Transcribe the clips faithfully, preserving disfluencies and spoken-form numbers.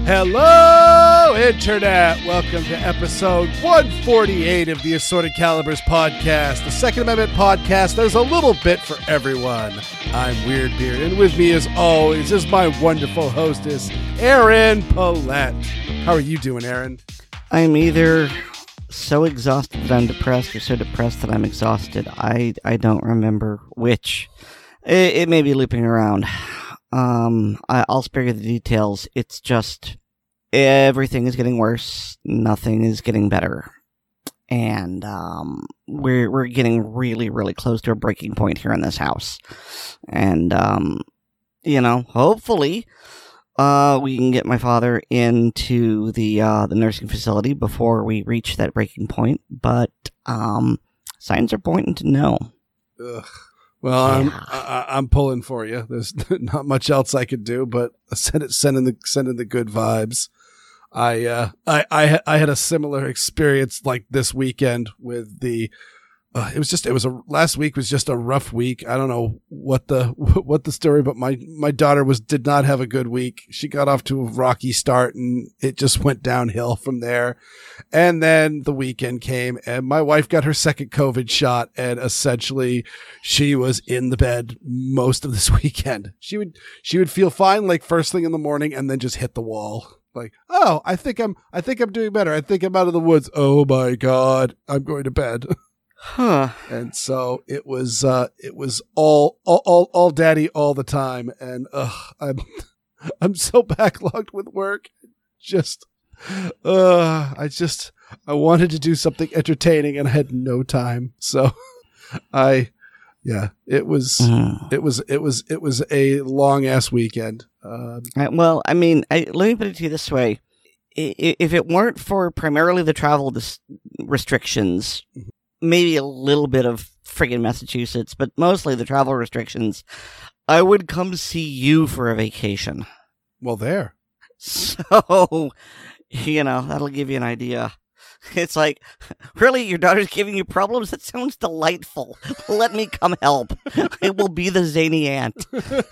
Hello, Internet! Welcome to episode one forty-eight of the Assorted Calibers podcast, the Second Amendment podcast. There's a little bit for everyone. I'm Weirdbeard, and with me, as always, is my wonderful hostess, Aaron Paulette. How are you doing, Aaron? I'm either so exhausted that I'm depressed or so depressed that I'm exhausted. I, I don't remember which. It, it may be looping around. Um, I, I'll spare you the details. It's just everything is getting worse. Nothing is getting better. And um, we're we're getting really, really close to a breaking point here in this house. And, um, you know, hopefully uh, we can get my father into the uh, the nursing facility before we reach that breaking point. But um, signs are pointing to no. Ugh. Well, yeah. I'm I, I'm pulling for you. There's not much else I could do, but send it, sending the sending the good vibes. I uh I I I had a similar experience like this weekend with the. Uh, it was just it was a last week was just a rough week. I don't know what the what the story, but my my daughter was did not have a good week. She got off to a rocky start, and it just went downhill from there. And then the weekend came, and my wife got her second COVID shot, and essentially she was in the bed most of this weekend. She would she would feel fine like first thing in the morning, and then just hit the wall. Like, oh, I think I'm I think I'm doing better. I think I'm out of the woods. Oh my God, I'm going to bed. Huh. And so it was, uh, it was all, all, all, all daddy all the time. And, uh, I'm, I'm so backlogged with work. Just, uh, I just, I wanted to do something entertaining and I had no time. So I, yeah, it was, Mm. it was, it was, it was a long ass weekend. Um, Uh, well, I mean, I, let me put it to you this way. I, i- if it weren't for primarily the travel dis- restrictions, maybe a little bit of friggin' Massachusetts, but mostly the travel restrictions, I would come see you for a vacation. well, there. So, you know, that'll give you an idea. It's like, really, your daughter's giving you problems? That sounds delightful. Let me come help. I will be the zany aunt.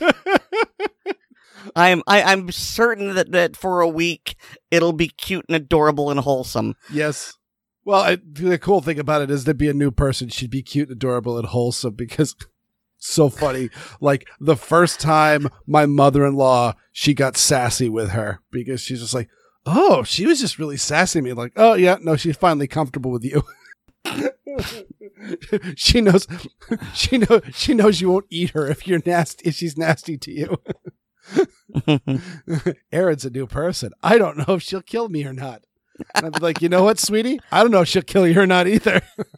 I'm I, I'm certain that, that for a week it'll be cute and adorable and wholesome. Yes. Well, I, the cool thing about it is to be a new person. She'd be cute, adorable, and wholesome because so funny. Like the first time my mother-in-law, she got sassy with her because she's just like, oh, she was just really sassy to me. Like, oh yeah, no, she's finally comfortable with you. she knows, she knows, she knows you won't eat her if you're nasty, if she's nasty to you. Erin's a new person. I don't know if she'll kill me or not. And I'd be like, you know what, sweetie? I don't know if she'll kill you or not either.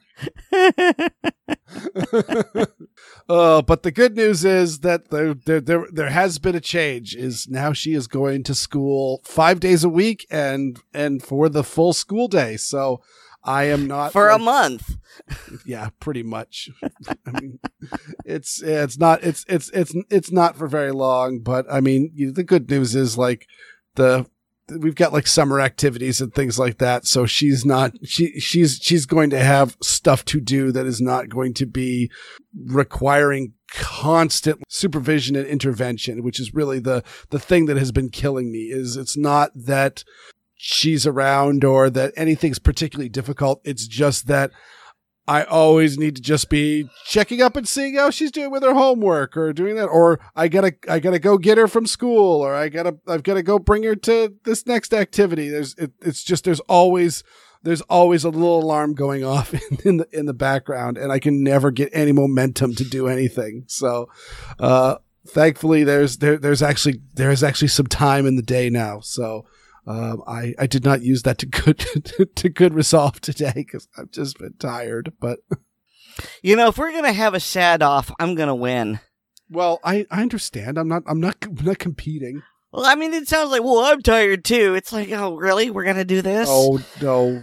uh, but the good news is that there, there, there, there has been a change. Is now she is going to school five days a week and and for the full school day. So I am not For like, a month. Yeah, pretty much. I mean, it's it's not it's it's it's it's not for very long. But I mean, you- the good news is like the. We've got like summer activities and things like that. So she's not, she, she's, she's going to have stuff to do that is not going to be requiring constant supervision and intervention, which is really the, the thing that has been killing me. Is it's not that she's around or that anything's particularly difficult. It's just that I always need to just be checking up and seeing how she's doing with her homework or doing that. Or I gotta, I gotta go get her from school or I gotta, I've gotta go bring her to this next activity. There's, it, it's just, there's always, there's always a little alarm going off in, in the, in the background and I can never get any momentum to do anything. So, uh, thankfully there's, there, there's actually, there's actually some time in the day now. So, Um, I, I did not use that to good to good resolve today because I've just been tired. But You know, if we're gonna have a sad off, I'm gonna win. well, I, I understand. I'm not I'm not I'm not competing. Well, I mean, it sounds like, well, I'm tired too. It's like, oh, really? We're gonna do this? Oh no.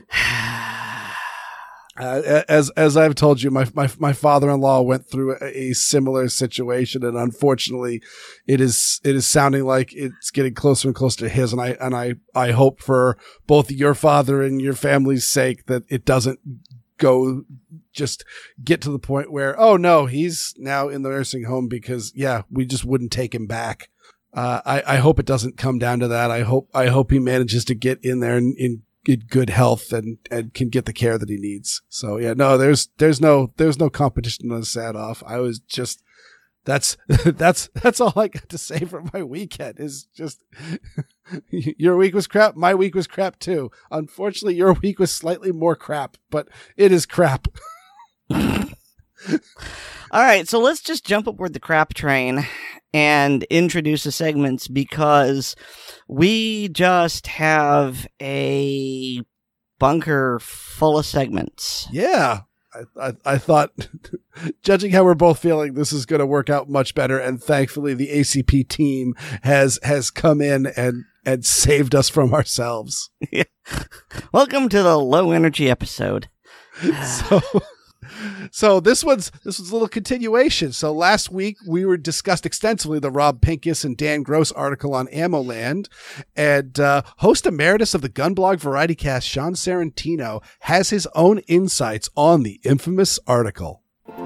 Uh, as as I've told you, my my my father-in-law went through a, a similar situation, and unfortunately, it is it is sounding like it's getting closer and closer to his. And I and I I hope for both your father and your family's sake that it doesn't go just get to the point where, oh no, he's now in the nursing home because yeah, we just wouldn't take him back. uh, I, I hope it doesn't come down to that. I hope I hope he manages to get in there in, in in good health and, and can get the care that he needs. So yeah, no, there's, there's no, there's no competition on Sad Off. I was just, that's, that's, that's all I got to say for my weekend is just, your week was crap. My week was crap too. Unfortunately, your week was slightly more crap, but it is crap. All right. So let's just jump aboard the crap train and introduce the segments, because we just have a bunker full of segments. Yeah. I, I, I thought, judging how we're both feeling, this is going to work out much better. And thankfully, the A C P team has has come in and, and saved us from ourselves. Yeah. Welcome to the low energy episode. So... So this one's this was a little continuation. So last week we were discussed extensively the Rob Pincus and Dan Gross article on AmmoLand, and uh, host emeritus of the Gunblog Variety Cast, Sean Sarantino, has his own insights on the infamous article.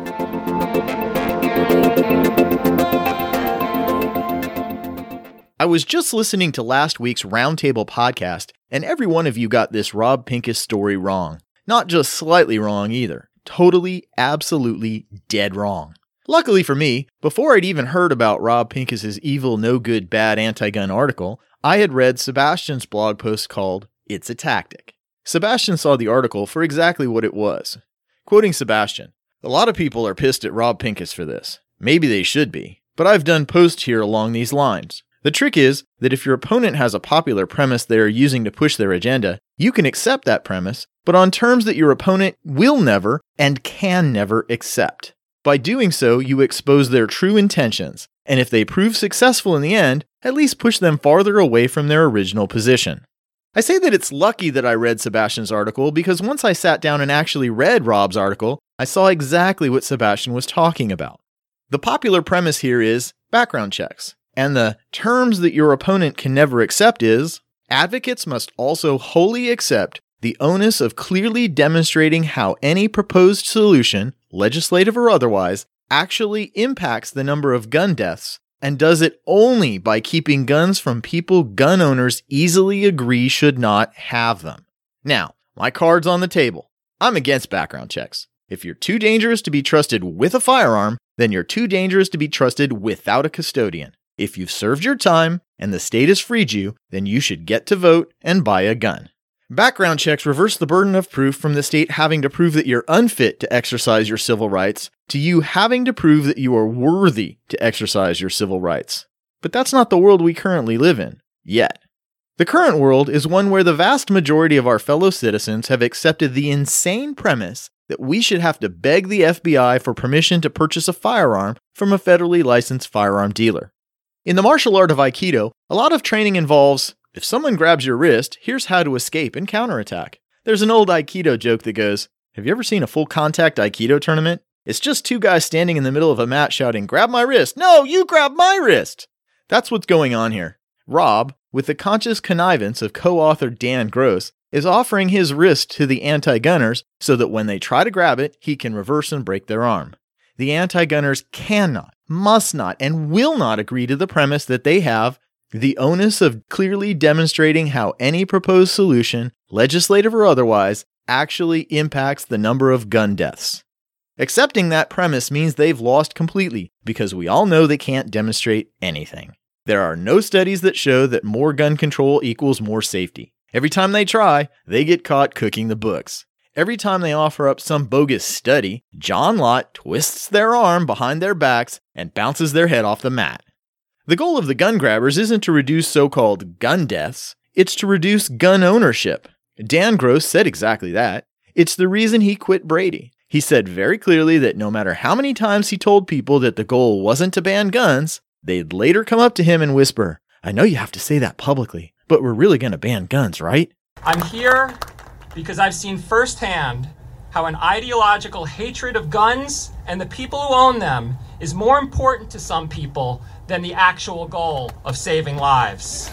I was just listening to last week's Roundtable podcast, and every one of you got this Rob Pincus story wrong. Not just slightly wrong either. Totally, absolutely dead wrong. Luckily for me, before I'd even heard about Rob Pincus's evil, no good, bad anti-gun article, I had read Sebastian's blog post called It's a Tactic. Sebastian saw the article for exactly what it was. Quoting Sebastian, "A lot of people are pissed at Rob Pincus for this. Maybe they should be, but I've done posts here along these lines. The trick is that if your opponent has a popular premise they are using to push their agenda, you can accept that premise, but on terms that your opponent will never and can never accept. By doing so, you expose their true intentions, and if they prove successful in the end, at least push them farther away from their original position." I say that it's lucky that I read Sebastian's article because once I sat down and actually read Rob's article, I saw exactly what Sebastian was talking about. The popular premise here is background checks, and the terms that your opponent can never accept is advocates must also wholly accept the onus of clearly demonstrating how any proposed solution, legislative or otherwise, actually impacts the number of gun deaths, and does it only by keeping guns from people gun owners easily agree should not have them. Now, my card's on the table. I'm against background checks. If you're too dangerous to be trusted with a firearm, then you're too dangerous to be trusted without a custodian. If you've served your time and the state has freed you, then you should get to vote and buy a gun. Background checks reverse the burden of proof from the state having to prove that you're unfit to exercise your civil rights to you having to prove that you are worthy to exercise your civil rights. But that's not the world we currently live in, yet. The current world is one where the vast majority of our fellow citizens have accepted the insane premise that we should have to beg the F B I for permission to purchase a firearm from a federally licensed firearm dealer. In the martial art of Aikido, a lot of training involves, if someone grabs your wrist, here's how to escape and counterattack. There's an old Aikido joke that goes, have you ever seen a full contact Aikido tournament? It's just two guys standing in the middle of a mat shouting, grab my wrist. No, you grab my wrist. That's what's going on here. Rob, with the conscious connivance of co-author Dan Gross, is offering his wrist to the anti-gunners so that when they try to grab it, he can reverse and break their arm. The anti-gunners cannot, must not, and will not agree to the premise that they have the onus of clearly demonstrating how any proposed solution, legislative or otherwise, actually impacts the number of gun deaths. Accepting that premise means they've lost completely, because we all know they can't demonstrate anything. There are no studies that show that more gun control equals more safety. Every time they try, they get caught cooking the books. Every time they offer up some bogus study, John Lott twists their arm behind their backs and bounces their head off the mat. The goal of the gun grabbers isn't to reduce so-called gun deaths, it's to reduce gun ownership. Dan Gross said exactly that. It's the reason he quit Brady. He said very clearly that no matter how many times he told people that the goal wasn't to ban guns, they'd later come up to him and whisper, I know you have to say that publicly, but we're really going to ban guns, right? I'm here because I've seen firsthand how an ideological hatred of guns and the people who own them is more important to some people than the actual goal of saving lives.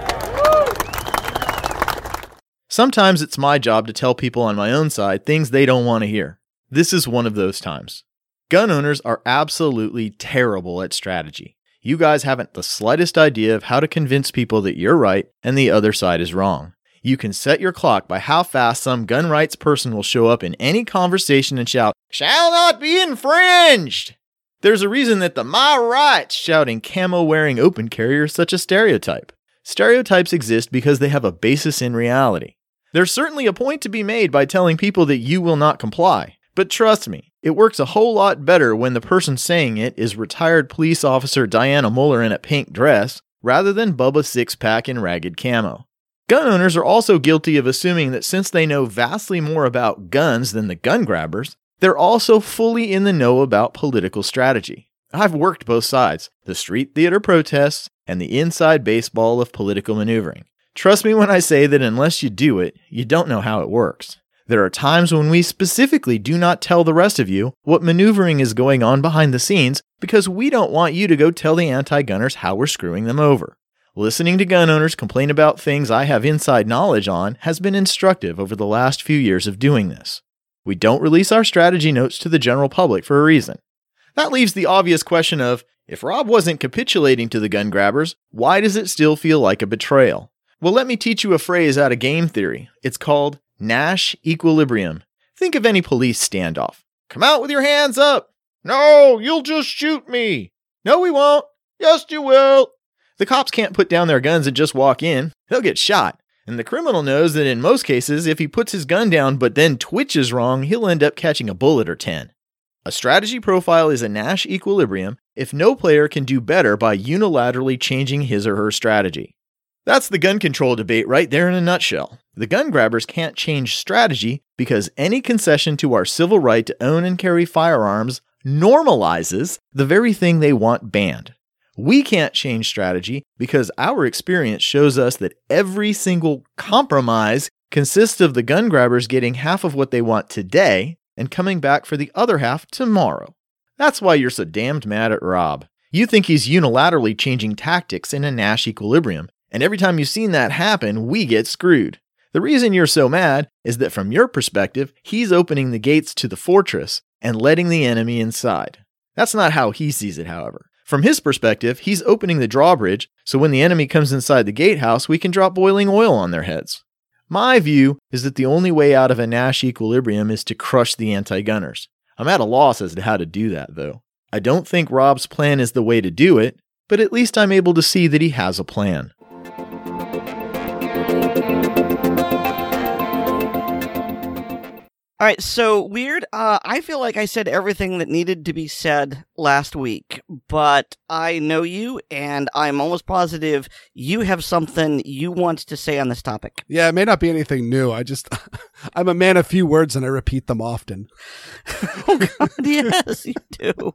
Sometimes it's my job to tell people on my own side things they don't want to hear. This is one of those times. Gun owners are absolutely terrible at strategy. You guys haven't the slightest idea of how to convince people that you're right and the other side is wrong. You can set your clock by how fast some gun rights person will show up in any conversation and shout, "Shall not be infringed!" There's a reason that the "my rights" shouting camo-wearing open carrier is such a stereotype. Stereotypes exist because they have a basis in reality. There's certainly a point to be made by telling people that you will not comply. But trust me, it works a whole lot better when the person saying it is retired police officer Diana Muller in a pink dress, rather than Bubba Six-Pack in ragged camo. Gun owners are also guilty of assuming that since they know vastly more about guns than the gun grabbers, they're also fully in the know about political strategy. I've worked both sides, the street theater protests and the inside baseball of political maneuvering. Trust me when I say that unless you do it, you don't know how it works. There are times when we specifically do not tell the rest of you what maneuvering is going on behind the scenes because we don't want you to go tell the anti-gunners how we're screwing them over. Listening to gun owners complain about things I have inside knowledge on has been instructive over the last few years of doing this. We don't release our strategy notes to the general public for a reason. That leaves the obvious question of, if Rob wasn't capitulating to the gun grabbers, why does it still feel like a betrayal? Well, let me teach you a phrase out of game theory. It's called Nash equilibrium. Think of any police standoff. Come out with your hands up. No, you'll just shoot me. No, we won't. Yes, you will. The cops can't put down their guns and just walk in. They'll get shot. And the criminal knows that in most cases, if he puts his gun down but then twitches wrong, he'll end up catching a bullet or ten. A strategy profile is a Nash equilibrium if no player can do better by unilaterally changing his or her strategy. That's the gun control debate right there in a nutshell. The gun grabbers can't change strategy because any concession to our civil right to own and carry firearms normalizes the very thing they want banned. We can't change strategy because our experience shows us that every single compromise consists of the gun grabbers getting half of what they want today and coming back for the other half tomorrow. That's why you're so damned mad at Rob. You think he's unilaterally changing tactics in a Nash equilibrium, and every time you've seen that happen, we get screwed. The reason you're so mad is that from your perspective, he's opening the gates to the fortress and letting the enemy inside. That's not how he sees it, however. From his perspective, he's opening the drawbridge, so when the enemy comes inside the gatehouse, we can drop boiling oil on their heads. My view is that the only way out of a Nash equilibrium is to crush the anti-gunners. I'm at a loss as to how to do that, though. I don't think Rob's plan is the way to do it, but at least I'm able to see that he has a plan. All right, so Weird, uh, I feel like I said everything that needed to be said last week, but I know you, and I'm almost positive you have something you want to say on this topic. Yeah, it may not be anything new. I just, I'm a man of few words, and I repeat them often. Oh, God, yes, you do.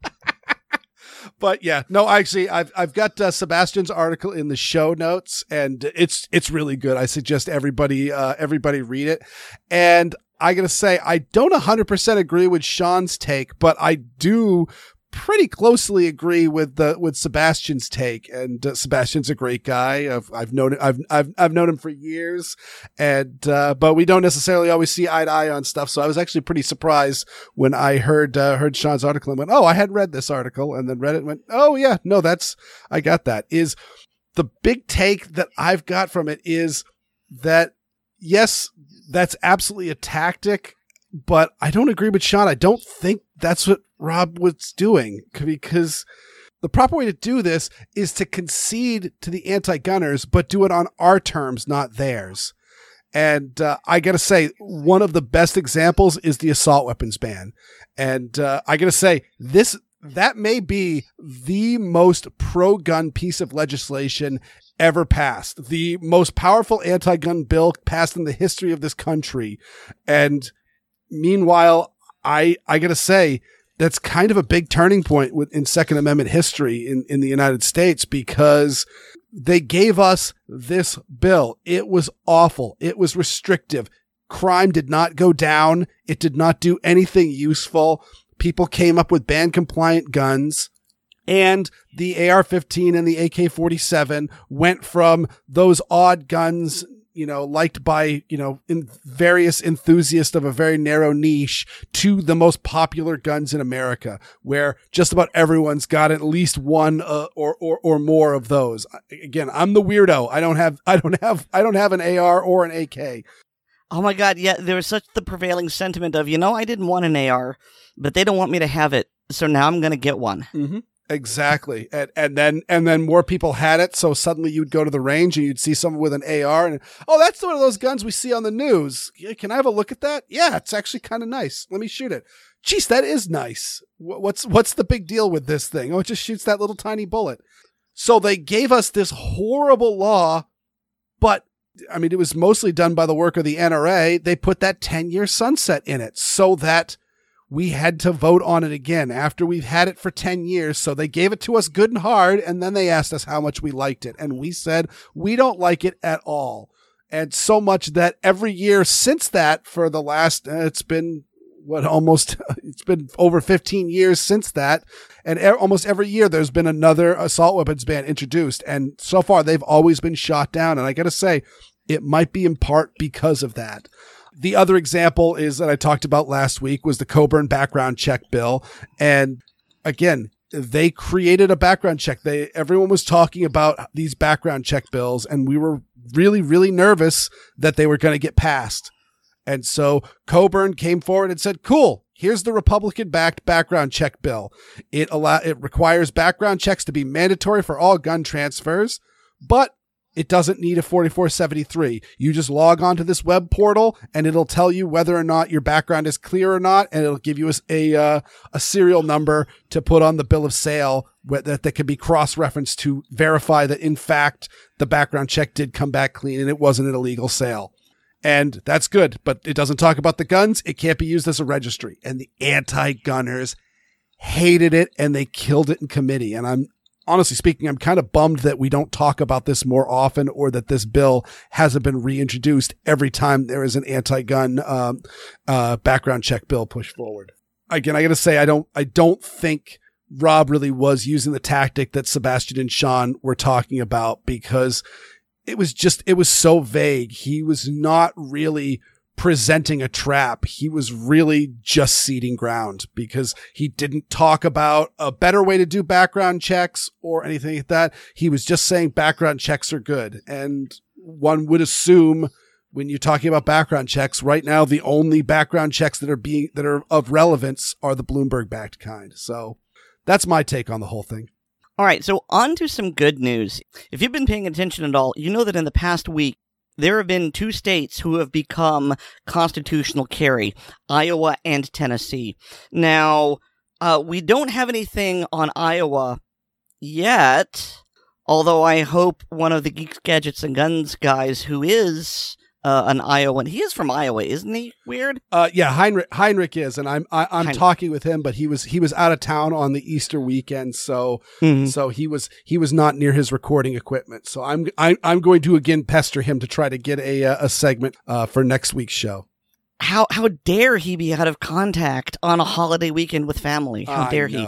But yeah, no, actually, I've I've got uh, Sebastian's article in the show notes, and it's it's really good. I suggest everybody uh, everybody read it. And I gotta say, I don't one hundred percent agree with Sean's take, but I do pretty closely agree with the with Sebastian's take. And uh, Sebastian's a great guy. I've I've known I've I've I've known him for years, and uh, but we don't necessarily always see eye to eye on stuff. So I was actually pretty surprised when I heard uh, heard Sean's article and went, "Oh, I had read this article," and then read it and went, "Oh yeah, no, that's I got that." Is the big take that I've got from it is that yes, that's absolutely a tactic, but I don't agree with Sean. I don't think that's what Rob was doing, because the proper way to do this is to concede to the anti-gunners, but do it on our terms, not theirs. And uh, I got to say, one of the best examples is the assault weapons ban. And uh, I got to say, this that may be the most pro-gun piece of legislation ever passed. The most powerful anti-gun bill passed in the history of this country. And meanwhile, I I got to say, that's kind of a big turning point in Second Amendment history in, in the United States, because they gave us this bill. It was awful. It was restrictive. Crime did not go down. It did not do anything useful. People came up with ban-compliant guns, and the A R fifteen and the A K forty-seven went from those odd guns you know, liked by, you know, in various enthusiasts of a very narrow niche to the most popular guns in America, where just about everyone's got at least one uh, or, or, or more of those. Again, I'm the weirdo. I don't have, I don't have, I don't have an A R or an A K. Oh my God. Yeah. There was such the prevailing sentiment of, you know, I didn't want an A R, but they don't want me to have it. So now I'm going to get one. Mm-hmm. Exactly. And, and then, and then more people had it. So suddenly you'd go to the range and you'd see someone with an A R and, oh, that's one of those guns we see on the news. Can I have a look at that? Yeah, it's actually kind of nice. Let me shoot it. Jeez, that is nice. What's, what's the big deal with this thing? Oh, it just shoots that little tiny bullet. So they gave us this horrible law, but I mean, it was mostly done by the work of the N R A. They put that ten year sunset in it so that we had to vote on it again after we've had it for ten years. So they gave it to us good and hard. And then they asked us how much we liked it. And we said, we don't like it at all. And so much that every year since that, for the last, uh, it's been what almost, it's been over fifteen years since that. And er- almost every year there's been another assault weapons ban introduced. And so far they've always been shot down. And I got to say, it might be in part because of that. The other example is that I talked about last week was the Coburn background check bill. And again, they created a background check. They, everyone was talking about these background check bills, and we were really, really nervous that they were going to get passed. And so Coburn came forward and said, cool, here's the Republican backed background check bill. It allow, it requires background checks to be mandatory for all gun transfers, but it doesn't need a forty-four seventy-three. You just log on to this web portal and it'll tell you whether or not your background is clear or not. And it'll give you a, a, uh, a serial number to put on the bill of sale that, that can be cross-referenced to verify that, in fact, the background check did come back clean and it wasn't an illegal sale. And that's good, but it doesn't talk about the guns. It can't be used as a registry. And the anti-gunners hated it and they killed it in committee. And I'm, honestly speaking, I'm kind of bummed that we don't talk about this more often, or that this bill hasn't been reintroduced every time there is an anti-gun um, uh, background check bill pushed forward. Again, I got to say, I don't, I don't think Rob really was using the tactic that Sebastian and Sean were talking about, because it was just, it was so vague. He was not really presenting a trap. He was really just ceding ground, because he didn't talk about a better way to do background checks or anything like that. He was just saying background checks are good. And one would assume, when you're talking about background checks right now, the only background checks that are being, that are of relevance are the Bloomberg backed kind. So that's my take on the whole thing. All right, so on to some good news. If you've been paying attention at all, you know that in the past week, there have been two states who have become constitutional carry, Iowa and Tennessee. Now, uh, we don't have anything on Iowa yet, although I hope one of the Geeks, Gadgets, and Guns guys who is uh, an Iowan, he is from Iowa, isn't he? Weird? Uh, yeah, Heinrich, Heinrich is, and I'm I, I'm Heinrich. talking with him, but he was he was out of town on the Easter weekend, so Mhm. so he was he was not near his recording equipment. So I'm I'm I'm going to again pester him to try to get a a segment uh, for next week's show. How how dare he be out of contact on a holiday weekend with family? How I dare he? know.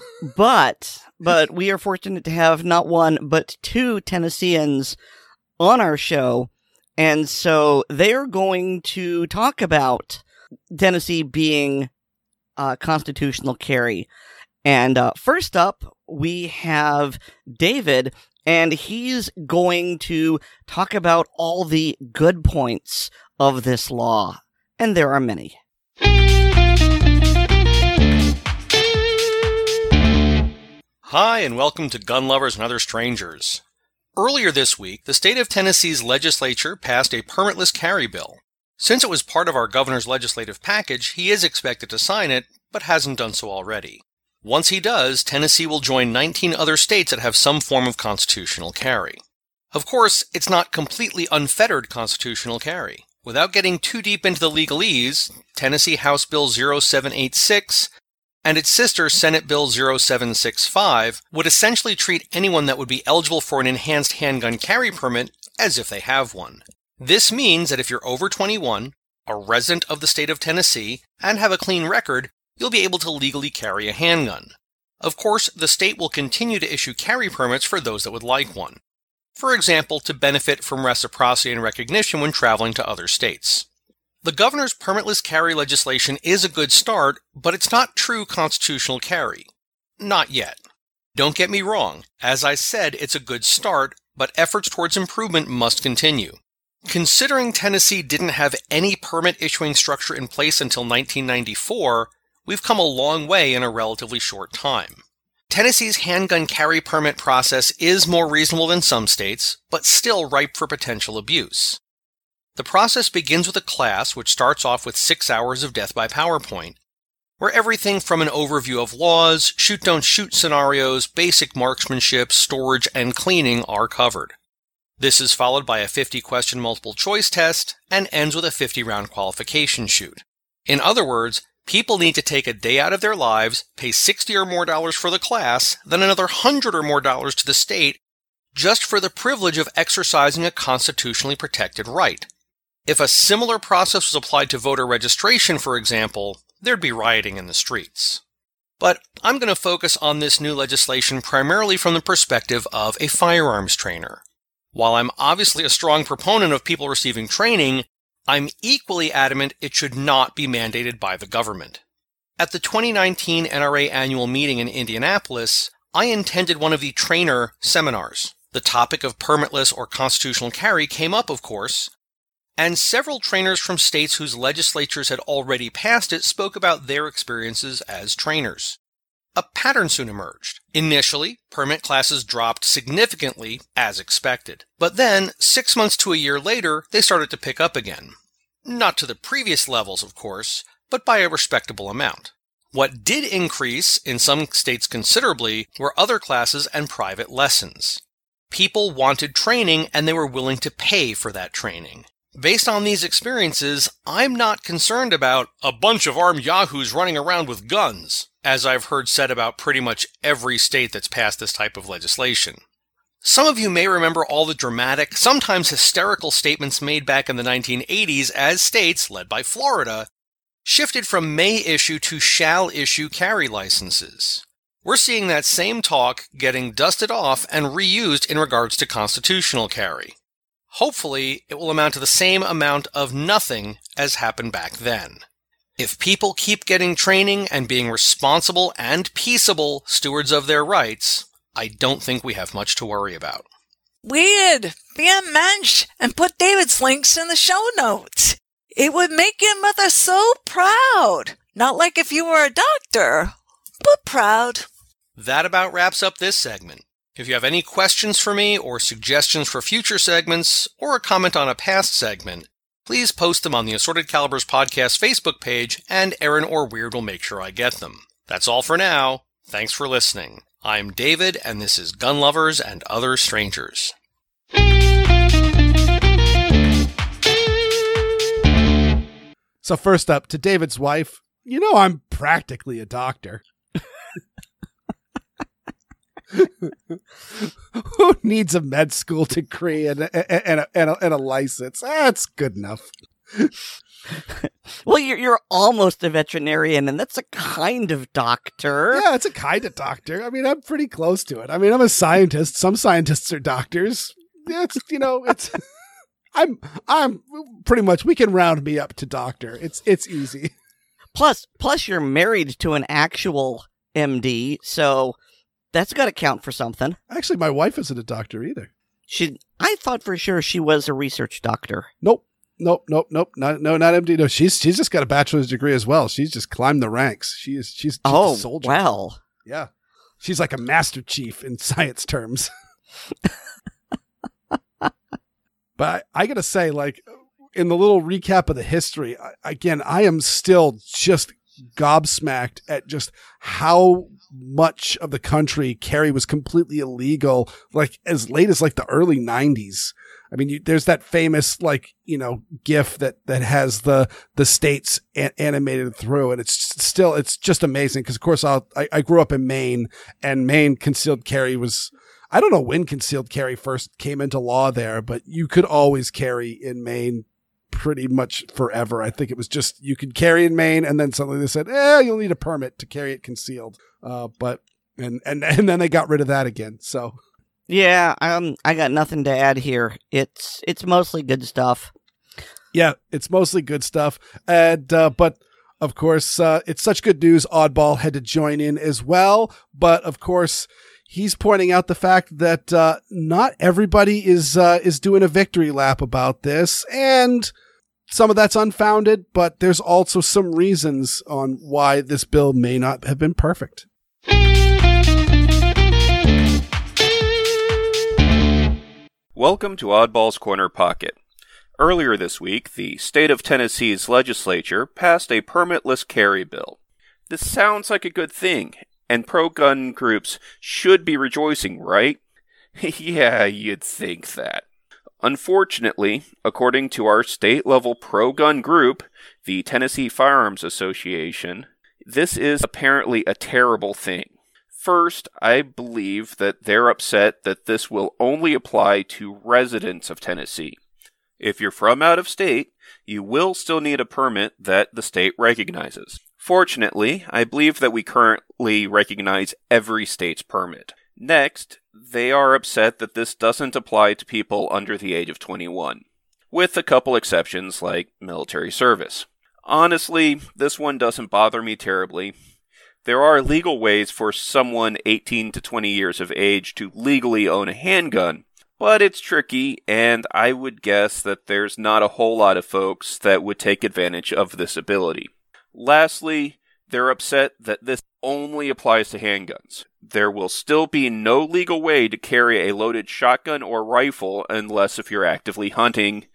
But but we are fortunate to have not one but two Tennesseans on our show, and so they're going to talk about Tennessee being uh, constitutional carry. And uh, first up, we have David, and he's going to talk about all the good points of this law. And there are many. Hi, and welcome to Gun Lovers and Other Strangers. Earlier this week, the state of Tennessee's legislature passed a permitless carry bill. Since it was part of our governor's legislative package, he is expected to sign it, but hasn't done so already. Once he does, Tennessee will join nineteen other states that have some form of constitutional carry. Of course, it's not completely unfettered constitutional carry. Without getting too deep into the legalese, Tennessee House Bill zero seven eight six and its sister Senate Bill zero seven six five would essentially treat anyone that would be eligible for an enhanced handgun carry permit as if they have one. This means that if you're over twenty-one, a resident of the state of Tennessee, and have a clean record, you'll be able to legally carry a handgun. Of course, the state will continue to issue carry permits for those that would like one. For example, to benefit from reciprocity and recognition when traveling to other states. The governor's permitless carry legislation is a good start, but it's not true constitutional carry. Not yet. Don't get me wrong. As I said, it's a good start, but efforts towards improvement must continue. Considering Tennessee didn't have any permit issuing structure in place until nineteen ninety-four, we've come a long way in a relatively short time. Tennessee's handgun carry permit process is more reasonable than some states, but still ripe for potential abuse. The process begins with a class which starts off with six hours of death by PowerPoint, where everything from an overview of laws, shoot-don't-shoot scenarios, basic marksmanship, storage, and cleaning are covered. This is followed by a fifty-question multiple-choice test and ends with a fifty-round qualification shoot. In other words, people need to take a day out of their lives, pay sixty or more dollars for the class, then another one hundred or more dollars to the state, just for the privilege of exercising a constitutionally protected right. If a similar process was applied to voter registration, for example, there'd be rioting in the streets. But I'm going to focus on this new legislation primarily from the perspective of a firearms trainer. While I'm obviously a strong proponent of people receiving training, I'm equally adamant it should not be mandated by the government. At the twenty nineteen N R A annual meeting in Indianapolis, I attended one of the trainer seminars. The topic of permitless or constitutional carry came up, of course, and several trainers from states whose legislatures had already passed it spoke about their experiences as trainers. A pattern soon emerged. Initially, permit classes dropped significantly, as expected. But then, six months to a year later, they started to pick up again. Not to the previous levels, of course, but by a respectable amount. What did increase, in some states considerably, were other classes and private lessons. People wanted training, and they were willing to pay for that training. Based on these experiences, I'm not concerned about a bunch of armed yahoos running around with guns, as I've heard said about pretty much every state that's passed this type of legislation. Some of you may remember all the dramatic, sometimes hysterical statements made back in the nineteen eighties as states, led by Florida, shifted from may issue to shall issue carry licenses. We're seeing that same talk getting dusted off and reused in regards to constitutional carry. Hopefully, it will amount to the same amount of nothing as happened back then. If people keep getting training and being responsible and peaceable stewards of their rights, I don't think we have much to worry about. Weird. Be a mensch and put David's links in the show notes. It would make your mother so proud. Not like if you were a doctor, but proud. That about wraps up this segment. If you have any questions for me or suggestions for future segments or a comment on a past segment, please post them on the Assorted Calibers Podcast Facebook page, and Aaron or Weird will make sure I get them. That's all for now. Thanks for listening. I'm David, and this is Gun Lovers and Other Strangers. So first up, to David's wife, you know I'm practically a doctor. Who needs a med school degree and a, and a, and a, and a license? That's good enough. Well, you're you're almost a veterinarian, and that's a kind of doctor. Yeah, it's a kind of doctor. I mean, I'm pretty close to it. I mean, I'm a scientist. Some scientists are doctors. It's, you know, it's I'm I'm pretty much, we can round me up to doctor. It's it's easy. Plus, plus you're married to an actual M D, so that's got to count for something. Actually, my wife isn't a doctor either. She, I thought for sure she was a research doctor. Nope. Nope, nope, nope. Not, no, not M D. No, she's she's just got a bachelor's degree as well. She's just climbed the ranks. She is she's just oh, a soldier. Well. Yeah. She's like a master chief in science terms. But I, I got to say, like, in the little recap of the history, I, again, I am still just gobsmacked at just how much of the country carry was completely illegal, like as late as like the early nineties. I mean, you, there's that famous, like, you know, GIF that, that has the, the states a- animated through, and it's still, it's just amazing. Cause of course I'll, I, I grew up in Maine, and Maine concealed carry was, I don't know when concealed carry first came into law there, but you could always carry in Maine pretty much forever. I think it was just, you could carry in Maine, and then suddenly they said, eh, you'll need a permit to carry it concealed. Uh, but, and, and, and then they got rid of that again. So Yeah, um, I got nothing to add here. It's it's mostly good stuff. Yeah, it's mostly good stuff. And uh, but of course, uh, it's such good news. Oddball had to join in as well. But of course, he's pointing out the fact that uh, not everybody is uh, is doing a victory lap about this, and some of that's unfounded. But there's also some reasons on why this bill may not have been perfect. Welcome to Oddball's Corner Pocket. Earlier this week, the state of Tennessee's legislature passed a permitless carry bill. This sounds like a good thing, and pro-gun groups should be rejoicing, right? Yeah, you'd think that. Unfortunately, according to our state-level pro-gun group, the Tennessee Firearms Association, this is apparently a terrible thing. First, I believe that they're upset that this will only apply to residents of Tennessee. If you're from out of state, you will still need a permit that the state recognizes. Fortunately, I believe that we currently recognize every state's permit. Next, they are upset that this doesn't apply to people under the age of twenty-one, with a couple exceptions like military service. Honestly, this one doesn't bother me terribly. There are legal ways for someone eighteen to twenty years of age to legally own a handgun, but it's tricky, and I would guess that there's not a whole lot of folks that would take advantage of this ability. Lastly, they're upset that this only applies to handguns. There will still be no legal way to carry a loaded shotgun or rifle unless if you're actively hunting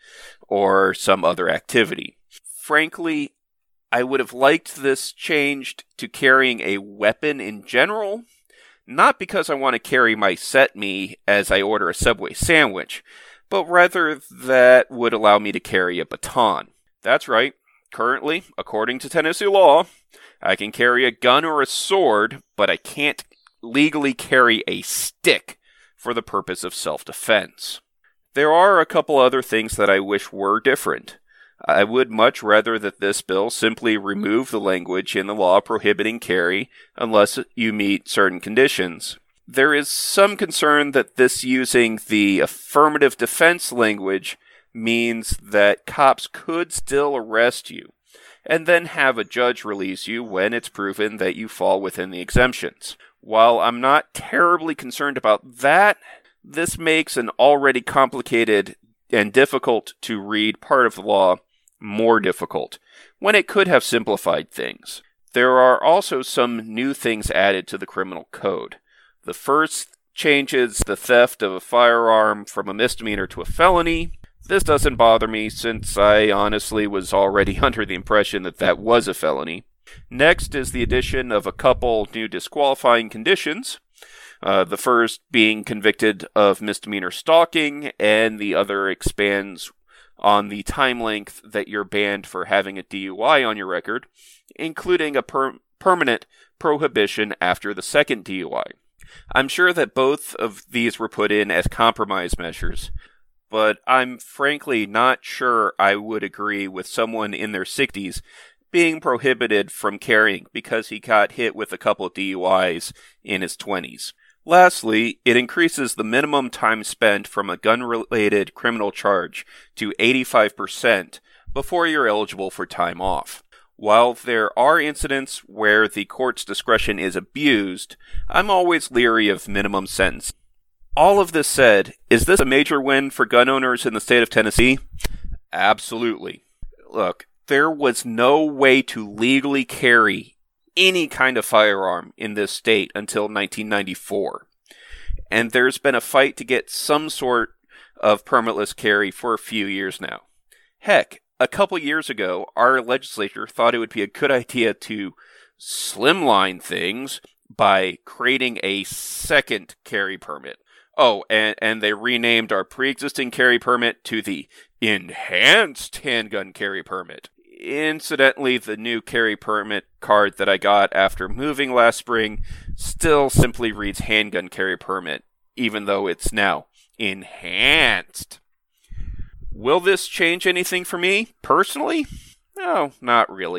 or some other activity. Frankly, I would have liked this changed to carrying a weapon in general, not because I want to carry my set me as I order a Subway sandwich, but rather that would allow me to carry a baton. That's right. Currently, according to Tennessee law, I can carry a gun or a sword, but I can't legally carry a stick for the purpose of self-defense. There are a couple other things that I wish were different. I would much rather that this bill simply remove the language in the law prohibiting carry unless you meet certain conditions. There is some concern that this using the affirmative defense language means that cops could still arrest you and then have a judge release you when it's proven that you fall within the exemptions. While I'm not terribly concerned about that, this makes an already complicated and difficult to read part of the law more difficult, when it could have simplified things. There are also some new things added to the criminal code. The first changes the theft of a firearm from a misdemeanor to a felony. This doesn't bother me since I honestly was already under the impression that that was a felony. Next is the addition of a couple new disqualifying conditions. Uh, the first being convicted of misdemeanor stalking, and the other expands on the time length that you're banned for having a D U I on your record, including a per- permanent prohibition after the second D U I. I'm sure that both of these were put in as compromise measures, but I'm frankly not sure I would agree with someone in their sixties being prohibited from carrying because he got hit with a couple of D U Is in his twenties. Lastly, it increases the minimum time spent from a gun-related criminal charge to eighty-five percent before you're eligible for time off. While there are incidents where the court's discretion is abused, I'm always leery of minimum sentence. All of this said, is this a major win for gun owners in the state of Tennessee? Absolutely. Look, there was no way to legally carry any kind of firearm in this state until nineteen ninety-four. And there's been a fight to get some sort of permitless carry for a few years now. Heck, a couple years ago, our legislature thought it would be a good idea to slimline things by creating a second carry permit. Oh, and, and they renamed our pre-existing carry permit to the Enhanced Handgun Carry Permit. Incidentally, the new carry permit card that I got after moving last spring still simply reads handgun carry permit, even though it's now enhanced. Will this change anything for me, personally? No, not really.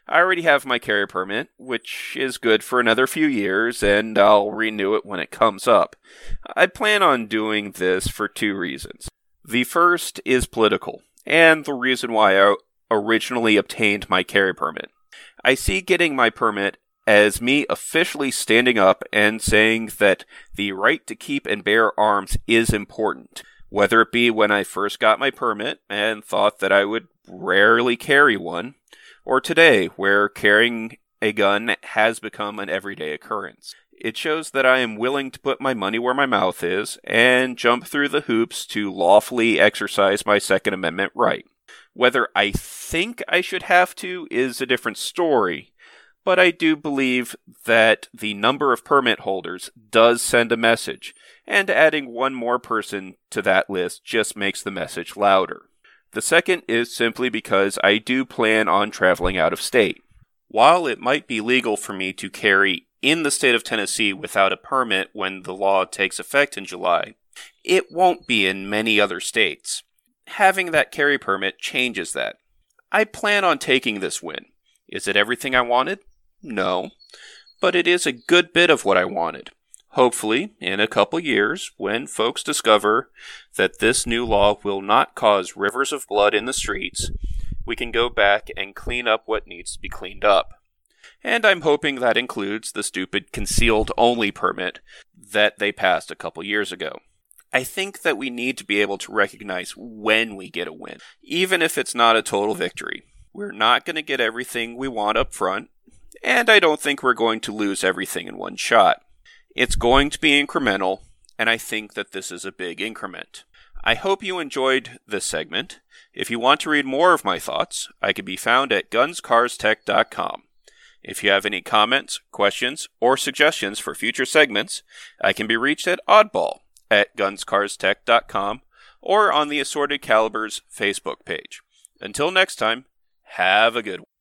I already have my carry permit, which is good for another few years, and I'll renew it when it comes up. I plan on doing this for two reasons. The first is political, and the reason why I originally obtained my carry permit. I see getting my permit as me officially standing up and saying that the right to keep and bear arms is important, whether it be when I first got my permit and thought that I would rarely carry one, or today, where carrying a gun has become an everyday occurrence. It shows that I am willing to put my money where my mouth is and jump through the hoops to lawfully exercise my Second Amendment right. Whether I think I should have to is a different story, but I do believe that the number of permit holders does send a message, and adding one more person to that list just makes the message louder. The second is simply because I do plan on traveling out of state. While it might be legal for me to carry in the state of Tennessee without a permit when the law takes effect in July, it won't be in many other states. Having that carry permit changes that. I plan on taking this win. Is it everything I wanted? No. But it is a good bit of what I wanted. Hopefully, in a couple years, when folks discover that this new law will not cause rivers of blood in the streets, we can go back and clean up what needs to be cleaned up. And I'm hoping that includes the stupid concealed-only permit that they passed a couple years ago. I think that we need to be able to recognize when we get a win, even if it's not a total victory. We're not going to get everything we want up front, and I don't think we're going to lose everything in one shot. It's going to be incremental, and I think that this is a big increment. I hope you enjoyed this segment. If you want to read more of my thoughts, I can be found at guns cars tech dot com. If you have any comments, questions, or suggestions for future segments, I can be reached at Oddball at guns cars tech dot com or on the Assorted Calibers Facebook page. Until next time, have a good one.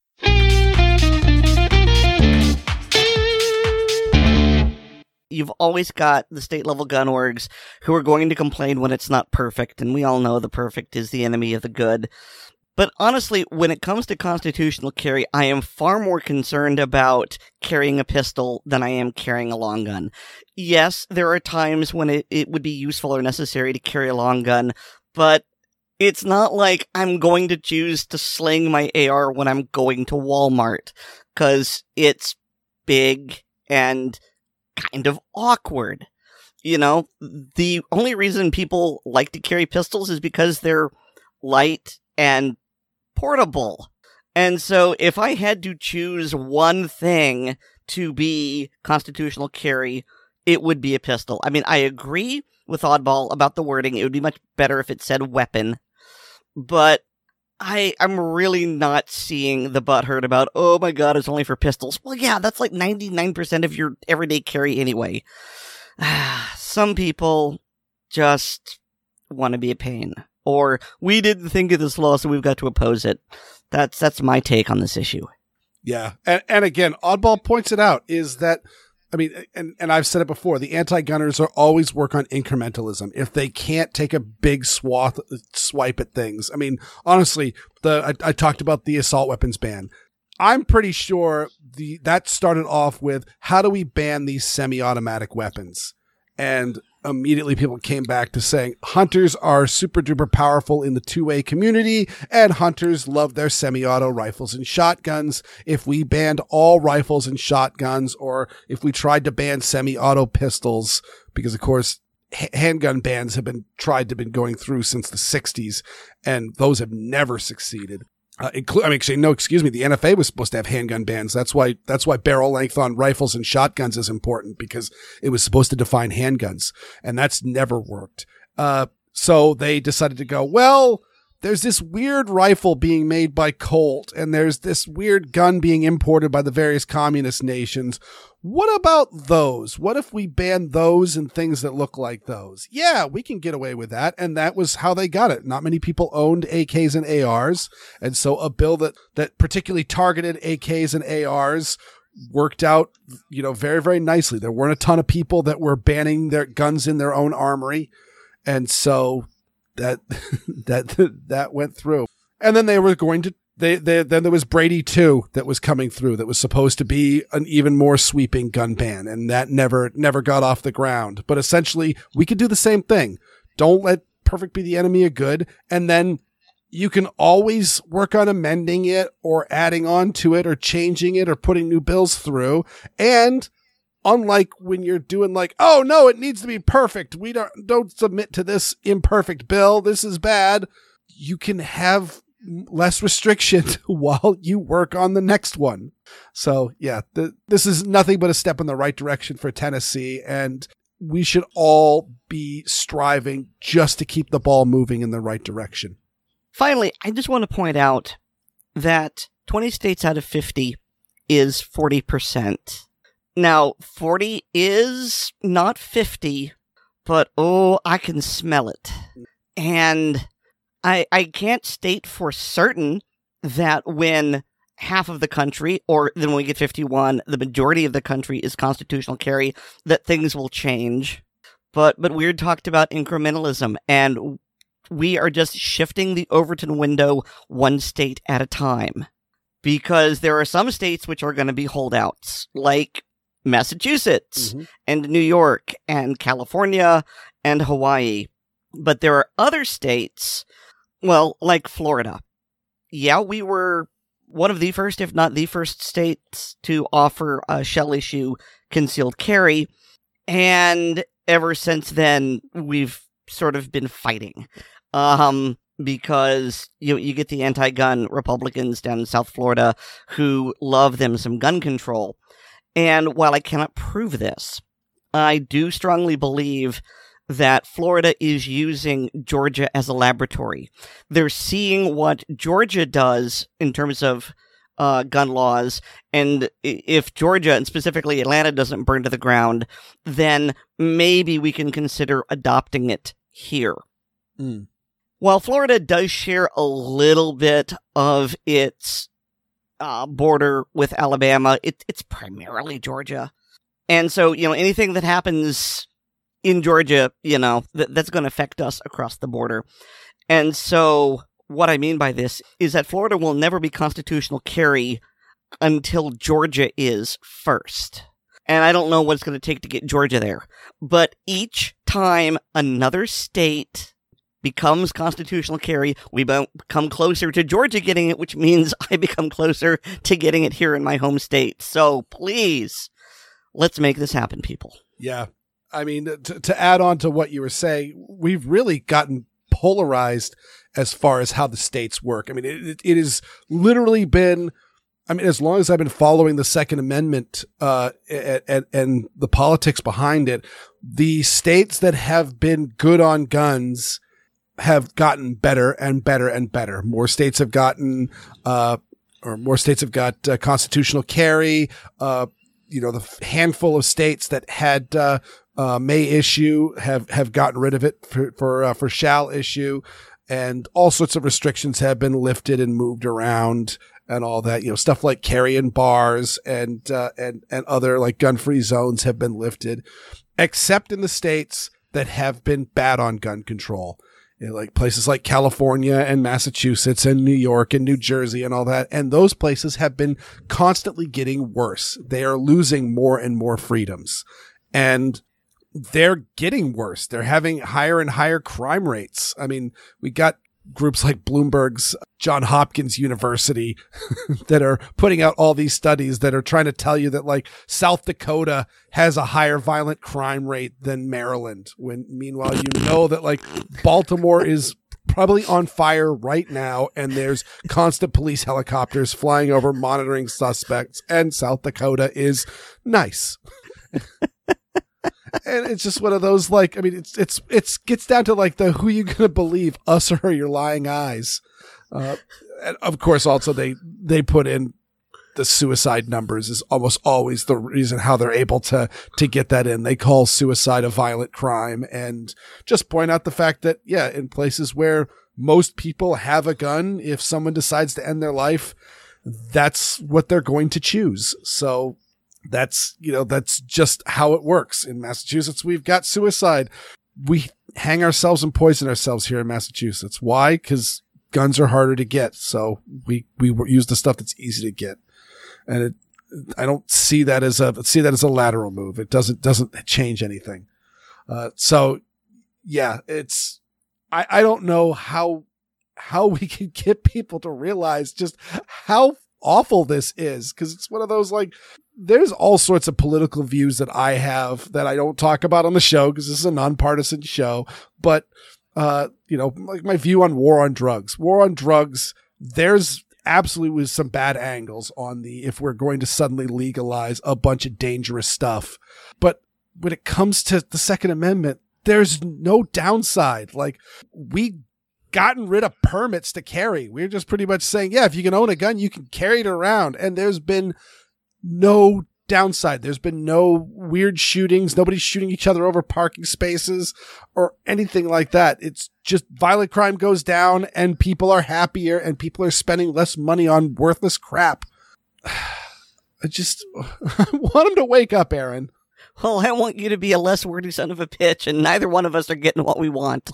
You've always got the state-level gun orgs who are going to complain when it's not perfect, and we all know the perfect is the enemy of the good. But honestly, when it comes to constitutional carry, I am far more concerned about carrying a pistol than I am carrying a long gun. Yes, there are times when it, it would be useful or necessary to carry a long gun, but it's not like I'm going to choose to sling my A R when I'm going to Walmart, because it's big and kind of awkward. You know, the only reason people like to carry pistols is because they're light and portable. And so if I had to choose one thing to be constitutional carry, it would be a pistol. I mean, I agree with Oddball about the wording. It would be much better if it said weapon. But I, I'm really not seeing the butthurt about, oh my god, it's only for pistols. Well, yeah, that's like ninety-nine percent of your everyday carry anyway. Some people just want to be a pain. Or, we didn't think of this law, so we've got to oppose it. That's that's my take on this issue. Yeah. And, and again, Oddball points it out, is that, I mean, and, and I've said it before, the anti-gunners are always work on incrementalism. If they can't take a big swath, swipe at things. I mean, honestly, the I, I talked about the assault weapons ban. I'm pretty sure the that started off with, how do we ban these semi-automatic weapons? And immediately people came back to saying hunters are super duper powerful in the two-way community, and hunters love their semi-auto rifles and shotguns. If we banned all rifles and shotguns, or if we tried to ban semi-auto pistols, because of course h- handgun bans have been tried to been going through since the sixties, and those have never succeeded. Uh, inclu- I mean, actually, no, excuse me. The N F A was supposed to have handgun bans. That's why, that's why barrel length on rifles and shotguns is important, because it was supposed to define handguns, and that's never worked. Uh, so they decided to go, well, there's this weird rifle being made by Colt, and there's this weird gun being imported by the various communist nations. What about those? What if we ban those and things that look like those? Yeah, we can get away with that. And that was how they got it. Not many people owned A Ks and A Rs. And so a bill that, that particularly targeted A Ks and A Rs worked out, you know, very, very nicely. There weren't a ton of people that were banning their guns in their own armory. And so that, that, that went through. And then they were going to They, they, then there was Brady two that was coming through that was supposed to be an even more sweeping gun ban, and that never never got off the ground. But essentially, we could do the same thing. Don't let perfect be the enemy of good, and then you can always work on amending it or adding on to it or changing it or putting new bills through. And unlike when you're doing like, oh no, it needs to be perfect, we don't don't submit to this imperfect bill, this is bad, you can have less restriction while you work on the next one. So yeah, the, this is nothing but a step in the right direction for Tennessee, and we should all be striving just to keep the ball moving in the right direction. Finally, I just want to point out that twenty states out of fifty is forty percent. Now, forty is not fifty, but oh, I can smell it. And I, I can't state for certain that when half of the country, or then when we get fifty-one, the majority of the country is constitutional carry, that things will change. But but Weird talked about incrementalism, and we are just shifting the Overton window one state at a time. Because there are some states which are going to be holdouts, like Massachusetts, mm-hmm. and New York, and California, and Hawaii. But there are other states, well, like Florida. Yeah, we were one of the first, if not the first states to offer a shell issue concealed carry. And ever since then, we've sort of been fighting. Um, because you you get the anti-gun Republicans down in South Florida who love them some gun control. And while I cannot prove this, I do strongly believe that Florida is using Georgia as a laboratory. They're seeing what Georgia does in terms of uh, gun laws, and if Georgia, and specifically Atlanta, doesn't burn to the ground, then maybe we can consider adopting it here. Mm. While Florida does share a little bit of its uh, border with Alabama, it, it's primarily Georgia. And so, you know, anything that happens in Georgia, you know, th- that's going to affect us across the border. And so what I mean by this is that Florida will never be constitutional carry until Georgia is first. And I don't know what it's going to take to get Georgia there. But each time another state becomes constitutional carry, we become closer to Georgia getting it, which means I become closer to getting it here in my home state. So please, let's make this happen, people. Yeah. I mean, to, to add on to what you were saying, we've really gotten polarized as far as how the states work. I mean, it, it has literally been, I mean, as long as I've been following the Second Amendment uh, and, and the politics behind it, the states that have been good on guns have gotten better and better and better. More states have gotten, uh, or more states have got uh, constitutional carry. Uh, you know, the handful of states that had uh, uh, may issue have, have gotten rid of it for for, uh, for shall issue, and all sorts of restrictions have been lifted and moved around and all that. You know, stuff like carry-in bars and uh, and and other like gun-free zones have been lifted, except in the states that have been bad on gun control. You know, like places like California and Massachusetts and New York and New Jersey and all that. And those places have been constantly getting worse. They are losing more and more freedoms, and they're getting worse. They're having higher and higher crime rates. I mean, we got groups like Bloomberg's Johns Hopkins University that are putting out all these studies that are trying to tell you that like South Dakota has a higher violent crime rate than Maryland, when meanwhile you know that like Baltimore is probably on fire right now and there's constant police helicopters flying over monitoring suspects, and South Dakota is nice. And it's just one of those, like, I mean, it's, it's, it's gets down to like the, who you going to believe, us or your lying eyes. Uh, and of course, also they, they put in the suicide numbers is almost always the reason how they're able to, to get that in. They call suicide a violent crime, and just point out the fact that, yeah, in places where most people have a gun, if someone decides to end their life, that's what they're going to choose. So, That's, you know, that's just how it works. In Massachusetts, we've got suicide. We hang ourselves and poison ourselves here in Massachusetts. Why? Because guns are harder to get. So we, we use the stuff that's easy to get. And it, I don't see that as a, see that as a lateral move. It doesn't, doesn't change anything. Uh, so yeah, it's, I, I don't know how, how we can get people to realize just how awful this is. Cause it's one of those, like, there's all sorts of political views that I have that I don't talk about on the show because this is a nonpartisan show. But, uh, you know, like my view on war on drugs, war on drugs, there's absolutely some bad angles on the, if we're going to suddenly legalize a bunch of dangerous stuff. But when it comes to the Second Amendment, there's no downside. Like, we gotten rid of permits to carry. We're just pretty much saying, yeah, if you can own a gun, you can carry it around. And there's been no downside. There's been no weird shootings. Nobody's shooting each other over parking spaces or anything like that. It's just violent crime goes down and people are happier and people are spending less money on worthless crap. I just I want them to wake up, Aaron. Well, I want you to be a less wordy son of a bitch, and neither one of us are getting what we want.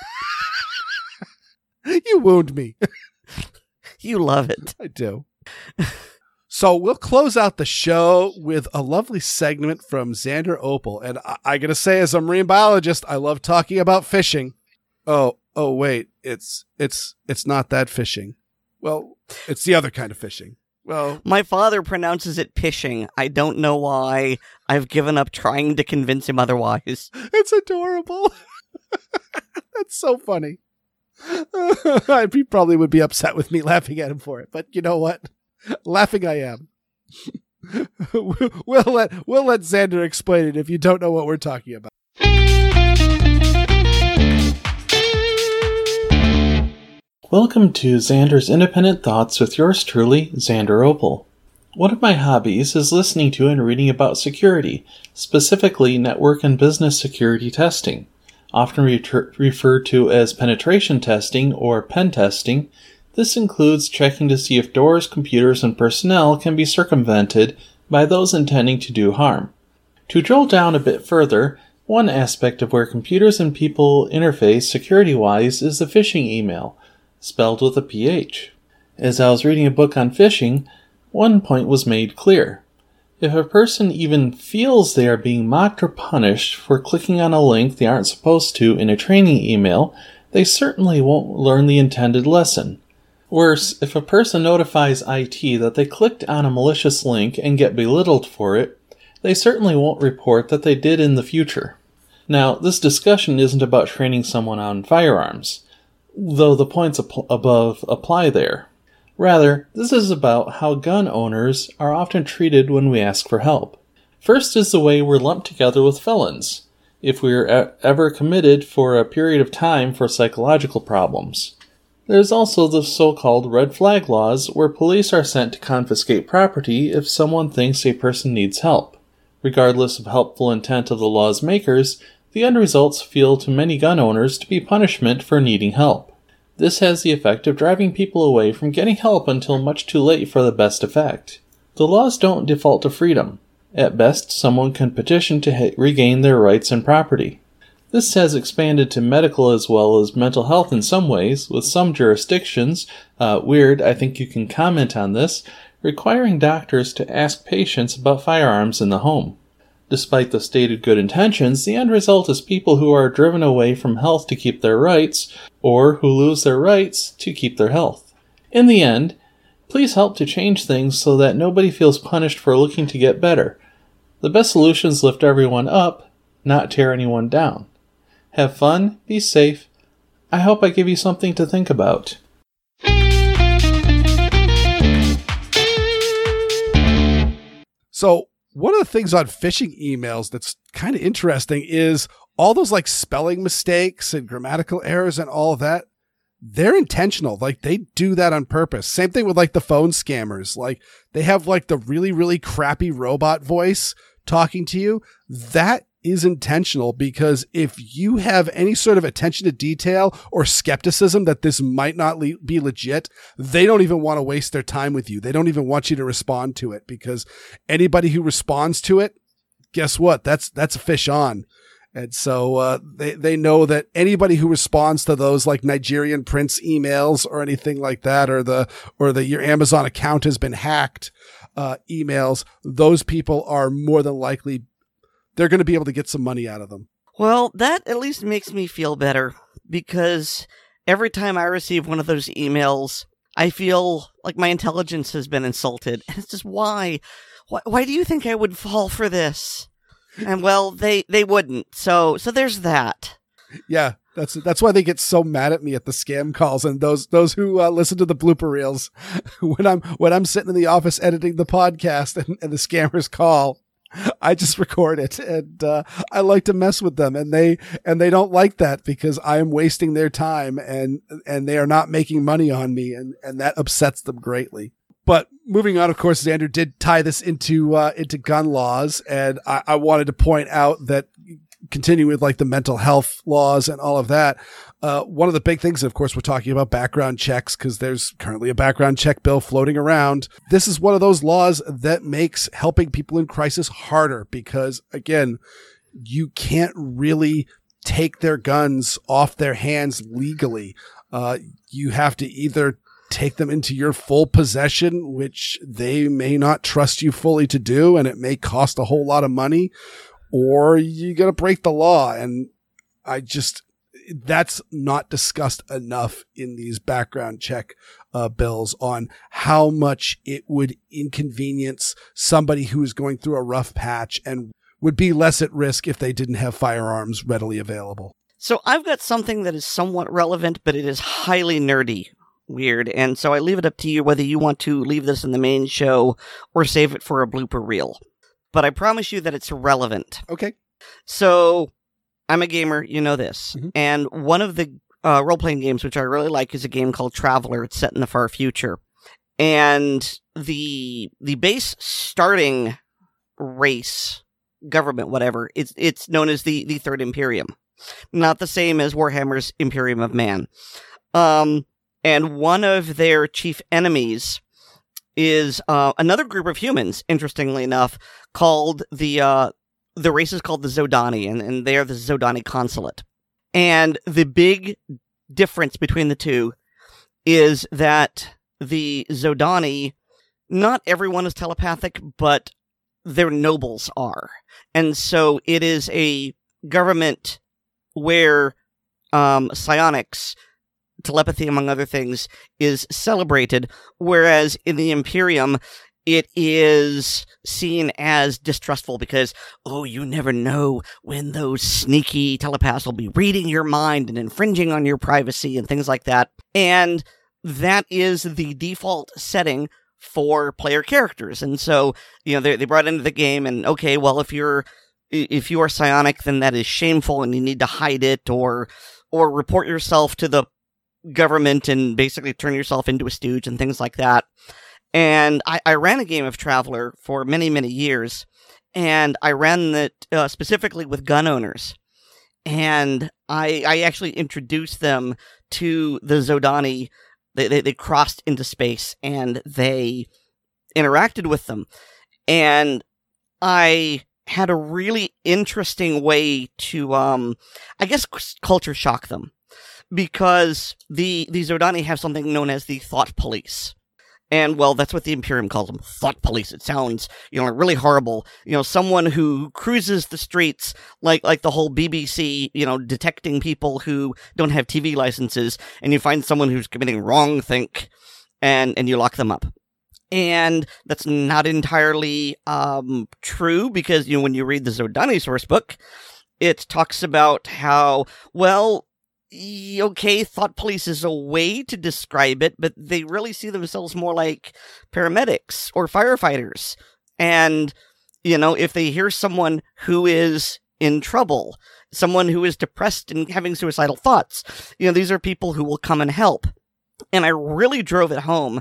You wound me. You love it. I do. So we'll close out the show with a lovely segment from Xander Opel. And I, I gotta say, as a marine biologist, I love talking about fishing. Oh, oh, wait, it's, it's, it's not that fishing. Well, it's the other kind of fishing. Well, my father pronounces it pishing. I don't know why. I've given up trying to convince him otherwise. It's adorable. That's so funny. He probably would be upset with me laughing at him for it, but you know what? Laughing I am. We'll let we'll let Xander explain it if you don't know what we're talking about. Welcome to Xander's Independent Thoughts with yours truly, Xander Opel. One of my hobbies is listening to and reading about security, specifically network and business security testing. Often re- referred to as penetration testing or pen testing, this includes checking to see if doors, computers, and personnel can be circumvented by those intending to do harm. To drill down a bit further, one aspect of where computers and people interface security-wise is the phishing email, spelled with a P H. As I was reading a book on phishing, one point was made clear. If a person even feels they are being mocked or punished for clicking on a link they aren't supposed to in a training email, they certainly won't learn the intended lesson. Worse, if a person notifies I T that they clicked on a malicious link and get belittled for it, they certainly won't report that they did in the future. Now, this discussion isn't about training someone on firearms, though the points ap- above apply there. Rather, this is about how gun owners are often treated when we ask for help. First is the way we're lumped together with felons, if we're e- ever committed for a period of time for psychological problems. There's also the so-called red flag laws, where police are sent to confiscate property if someone thinks a person needs help. Regardless of helpful intent of the law's makers, the end results feel to many gun owners to be punishment for needing help. This has the effect of driving people away from getting help until much too late for the best effect. The laws don't default to freedom. At best, someone can petition to ha- regain their rights and property. This has expanded to medical as well as mental health in some ways, with some jurisdictions, uh, weird, I think you can comment on this, requiring doctors to ask patients about firearms in the home. Despite the stated good intentions, the end result is people who are driven away from health to keep their rights, or who lose their rights to keep their health. In the end, please help to change things so that nobody feels punished for looking to get better. The best solutions lift everyone up, not tear anyone down. Have fun, be safe. I hope I give you something to think about. So one of the things on phishing emails that's kind of interesting is all those like spelling mistakes and grammatical errors and all of that. They're intentional. Like they do that on purpose. Same thing with like the phone scammers. Like they have like the really, really crappy robot voice talking to you. That is intentional, because if you have any sort of attention to detail or skepticism that this might not le- be legit, they don't even want to waste their time with you. They don't even want you to respond to it, because anybody who responds to it, guess what? That's, that's a fish on. And so uh, they, they know that anybody who responds to those like Nigerian prince emails or anything like that, or the or the your Amazon account has been hacked uh, emails, those people are more than likely, they're going to be able to get some money out of them. Well, that at least makes me feel better, because every time I receive one of those emails, I feel like my intelligence has been insulted. And it's just, why? Why, why do you think I would fall for this? And well, they, they wouldn't. So so there's that. Yeah, that's that's why they get so mad at me at the scam calls, and those those who uh, listen to the blooper reels when I'm when I'm sitting in the office editing the podcast and, and the scammers call. I just record it, and uh, I like to mess with them, and they and they don't like that because I am wasting their time, and and they are not making money on me, and, and that upsets them greatly. But moving on, of course, Xander did tie this into uh, into gun laws, and I, I wanted to point out that, continuing with like the mental health laws and all of that, uh, one of the big things, of course, we're talking about background checks, because there's currently a background check bill floating around. This is one of those laws that makes helping people in crisis harder, because, again, you can't really take their guns off their hands legally. Uh, you have to either take them into your full possession, which they may not trust you fully to do, and it may cost a whole lot of money, or you got to break the law. And I just, that's not discussed enough in these background check uh, bills on how much it would inconvenience somebody who is going through a rough patch and would be less at risk if they didn't have firearms readily available. So I've got something that is somewhat relevant, but it is highly nerdy. Weird, and so I leave it up to you whether you want to leave this in the main show or save it for a blooper reel. But I promise you that it's relevant. Okay. So, I'm a gamer, you know this. Mm-hmm. And one of the uh, role-playing games which I really like is a game called Traveler. It's set in the far future. And the the base starting race, government, whatever, it's it's known as the, the Third Imperium. Not the same as Warhammer's Imperium of Man. Um... And one of their chief enemies is uh, another group of humans, interestingly enough, called the uh, the race is called the Zodani, and, and they are the Zodani consulate. And the big difference between the two is that the Zodani, not everyone is telepathic, but their nobles are. And so it is a government where um, psionics, telepathy, among other things, is celebrated, whereas in the Imperium, it is seen as distrustful because, oh, you never know when those sneaky telepaths will be reading your mind and infringing on your privacy and things like that. And that is the default setting for player characters. And so, you know, they, they brought into the game, and okay, well, if you're if you are psionic, then that is shameful and you need to hide it, or or report yourself to the government and basically turn yourself into a stooge and things like that. And I, I ran a game of Traveler for many, many years, and I ran it uh, specifically with gun owners. And I I actually introduced them to the Zodani. They, they, they crossed into space, and they interacted with them. And I had a really interesting way to, um, I guess, culture shock them. Because the, the Zodani have something known as the Thought Police. And, well, that's what the Imperium calls them, Thought Police. It sounds, you know, really horrible. You know, someone who cruises the streets like like the whole B B C, you know, detecting people who don't have T V licenses, and you find someone who's committing wrongthink, and, and you lock them up. And that's not entirely um, true, because, you know, when you read the Zodani source book, it talks about how, well, okay, Thought Police is a way to describe it, but they really see themselves more like paramedics or firefighters. And, you know, if they hear someone who is in trouble, someone who is depressed and having suicidal thoughts, you know, these are people who will come and help. And I really drove it home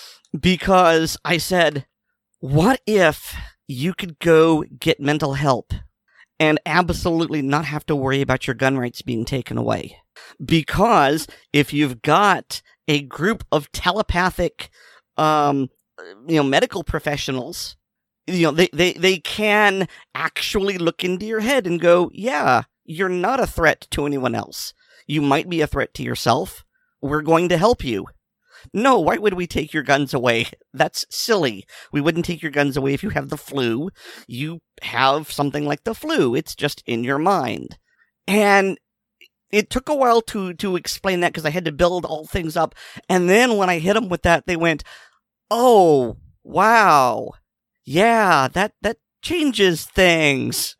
because I said, what if you could go get mental help and absolutely not have to worry about your gun rights being taken away? Because if you've got a group of telepathic, um, you know, medical professionals, you know, they, they, they can actually look into your head and go, yeah, you're not a threat to anyone else. You might be a threat to yourself. We're going to help you. No, why would we take your guns away? That's silly. We wouldn't take your guns away if you have the flu. You have something like the flu. It's just in your mind. And it took a while to, to explain that because I had to build all things up. And then when I hit them with that, they went, oh, wow. Yeah, that, that changes things.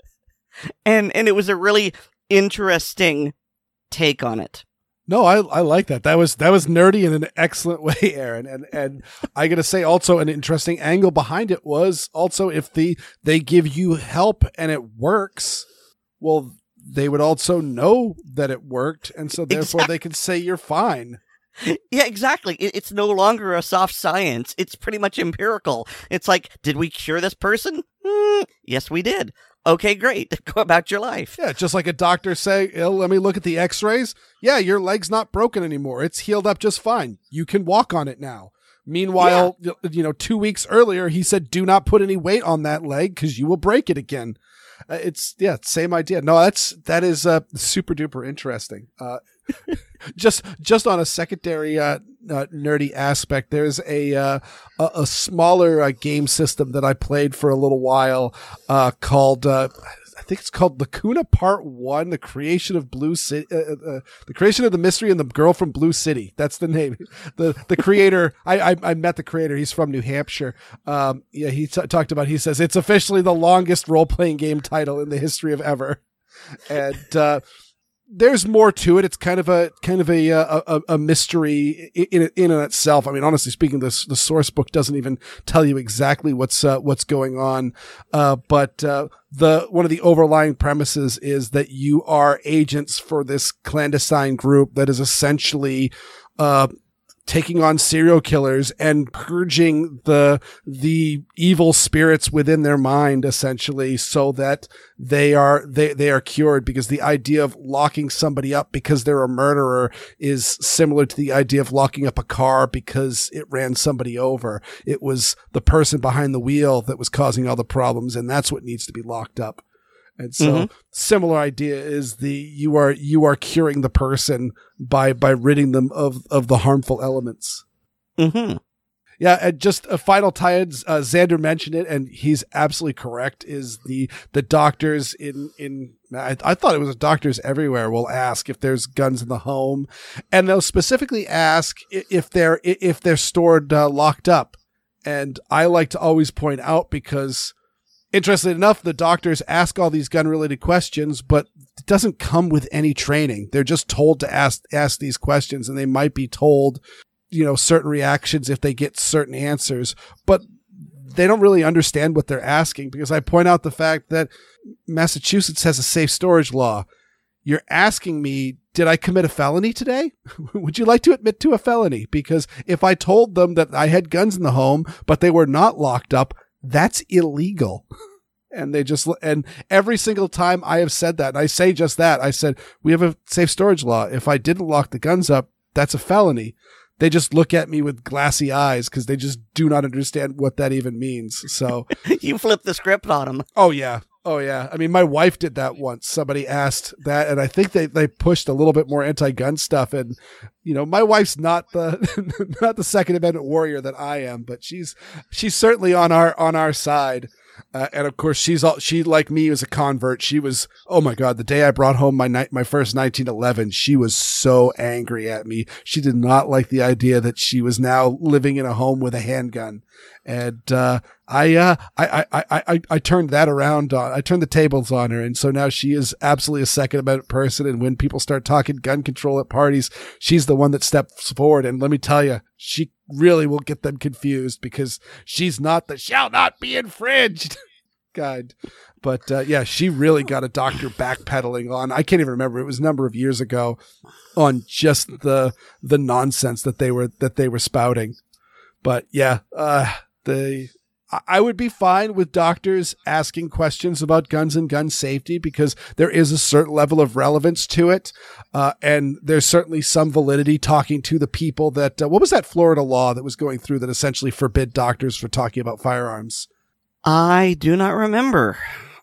And, and it was a really interesting take on it. No, I I like that. That was that was nerdy in an excellent way, Aaron. And and I gotta say also an interesting angle behind it was also if the they give you help and it works, well, they would also know that it worked, and so therefore exactly. They could say you're fine. Yeah, exactly. It, it's no longer a soft science. It's pretty much empirical. It's like, did we cure this person? Mm, yes, we did. Okay, great. Go about your life. Yeah, just like a doctor say, oh, let me look at the x-rays. Yeah, your leg's not broken anymore. It's healed up just fine. You can walk on it now. Meanwhile, yeah. you know, two weeks earlier, he said, do not put any weight on that leg because you will break it again. Uh, it's, yeah, same idea. No, that's, that is uh, super duper interesting. Uh, just, just on a secondary uh, uh, nerdy aspect, there's a, uh, a, a smaller uh, game system that I played for a little while uh, called, uh, I think it's called Lacuna Part One: The Creation of Blue City, uh, uh, the Creation of the Mystery and the Girl from Blue City. That's the name. the The creator, I, I I met the creator. He's from New Hampshire. Um, yeah, he t- talked about. He says it's officially the longest role playing game title in the history of ever, and. Uh, There's more to it. It's kind of a kind of a a, a mystery in in and itself. I mean, honestly speaking, this the source book doesn't even tell you exactly what's uh, what's going on. Uh, but uh, the one of the overlying premises is that you are agents for this clandestine group that is essentially uh, taking on serial killers and purging the the evil spirits within their mind, essentially, so that they are they they are cured. Because the idea of locking somebody up because they're a murderer is similar to the idea of locking up a car because it ran somebody over. It was the person behind the wheel that was causing all the problems, and that's what needs to be locked up. And so mm-hmm. similar idea is the you are you are curing the person by by ridding them of of the harmful elements. Mm-hmm. Yeah, and just a final tie-in, uh, Xander mentioned it, and he's absolutely correct, is the the doctors in, in I, I thought it was doctors everywhere will ask if there's guns in the home, and they'll specifically ask if they're if they're stored uh, locked up. And I like to always point out, because interestingly enough, the doctors ask all these gun-related questions, but it doesn't come with any training. They're just told to ask ask these questions, and they might be told, you know, certain reactions if they get certain answers, but they don't really understand what they're asking, because I point out the fact that Massachusetts has a safe storage law. You're asking me, did I commit a felony today? Would you like to admit to a felony? Because if I told them that I had guns in the home, but they were not locked up, that's illegal. And they just, and every single time I have said that, and I say just that, I said, we have a safe storage law. If I didn't lock the guns up, that's a felony. They just look at me with glassy eyes because they just do not understand what that even means. So you flip the script on them. Oh yeah. Oh yeah. I mean, my wife did that once. Somebody asked that, and I think they, they pushed a little bit more anti-gun stuff. And, you know, my wife's not the, not the Second Amendment warrior that I am, but she's, she's certainly on our, on our side. Uh, and of course, she's all, she, like me, was a convert. She was, oh my God, the day I brought home my night, my first nineteen eleven, she was so angry at me. She did not like the idea that she was now living in a home with a handgun. And, uh, I, uh, I, I, I, I, I turned that around on, I turned the tables on her. And so now she is absolutely a Second Amendment person. And when people start talking gun control at parties, she's the one that steps forward. And let me tell you, she really will get them confused, because she's not the shall not be infringed guide. But, uh, yeah, she really got a doctor backpedaling on, I can't even remember. It was a number of years ago, on just the, the nonsense that they were, that they were spouting. But yeah, uh, the, I would be fine with doctors asking questions about guns and gun safety, because there is a certain level of relevance to it. Uh, and there's certainly some validity talking to the people that, uh, what was that Florida law that was going through that essentially forbid doctors for talking about firearms? I do not remember.